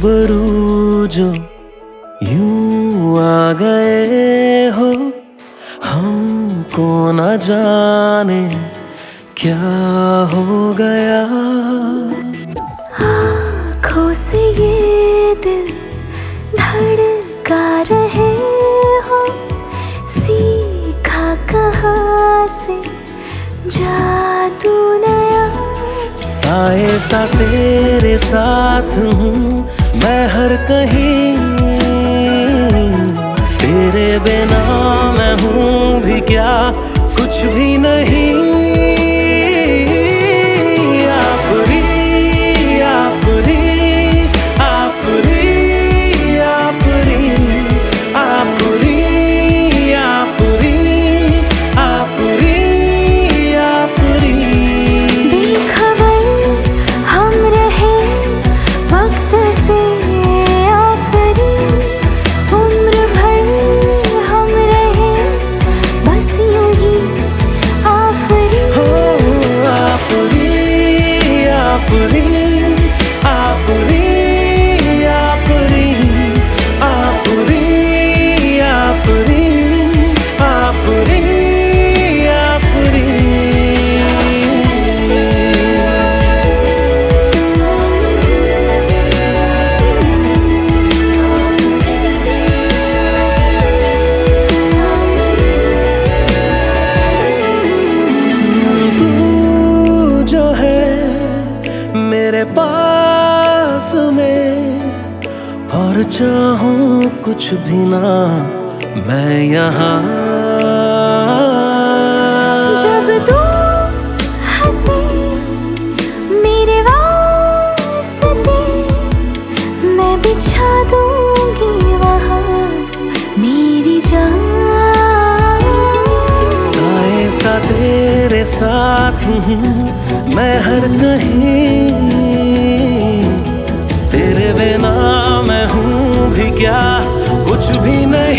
रूबरू जो यूं आ गए हो, हमको न जाने क्या हो गया। आँखों से ये दिल धड़का रहे हो, सीखा कहाँ से जादू नया। साए सा तेरे साथ हूँ मैं हर कहीं, तेरे बिना मैं हूँ भी क्या, कुछ भी नहीं। आफरी आफरी आफरी आफरी आफरी आफरी आफरी आफरी। बेखबर हम रहे वक्त से आफरी, उम्र भर हम रहे बस यूं ही आफरी। हो आफरी आफरी आफरी आफरी आफरी आफरी आफरी आफरी। तू जो है मेरे पास में, और चाहूं कुछ भी ना मैं यहाँ। जब तू हंसे मेरे वास्ते, मैं बिछा दूंगी वहाँ मेरी जान। साए सा तेरे साथ हूँ मैं हर कहीं, तेरे बिना मैं हूँ भी क्या, कुछ भी नहीं।